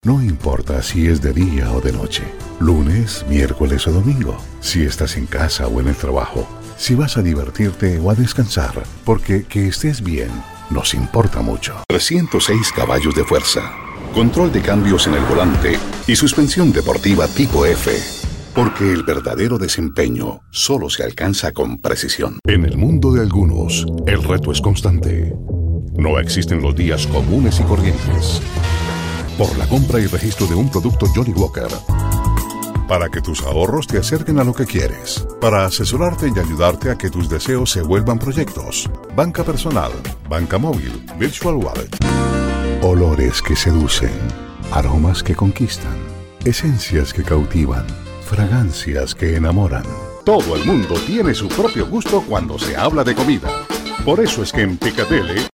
No importa si es de día o de noche, lunes, miércoles o domingo, si estás en casa o en el trabajo, si vas a divertirte o a descansar, porque que estés bien nos importa mucho. 306 caballos de fuerza, control de cambios en el volante y suspensión deportiva tipo F. Porque el verdadero desempeño solo se alcanza con precisión. En el mundo de algunos, el reto es constante. No existen los días comunes y corrientes. Por la compra y registro de un producto Johnnie Walker. Para que tus ahorros te acerquen a lo que quieres. Para asesorarte y ayudarte a que tus deseos se vuelvan proyectos. Banca personal, banca móvil, Virtual Wallet. Olores que seducen. Aromas que conquistan. Esencias que cautivan. Fragancias que enamoran. Todo el mundo tiene su propio gusto cuando se habla de comida. Por eso es que en Picadele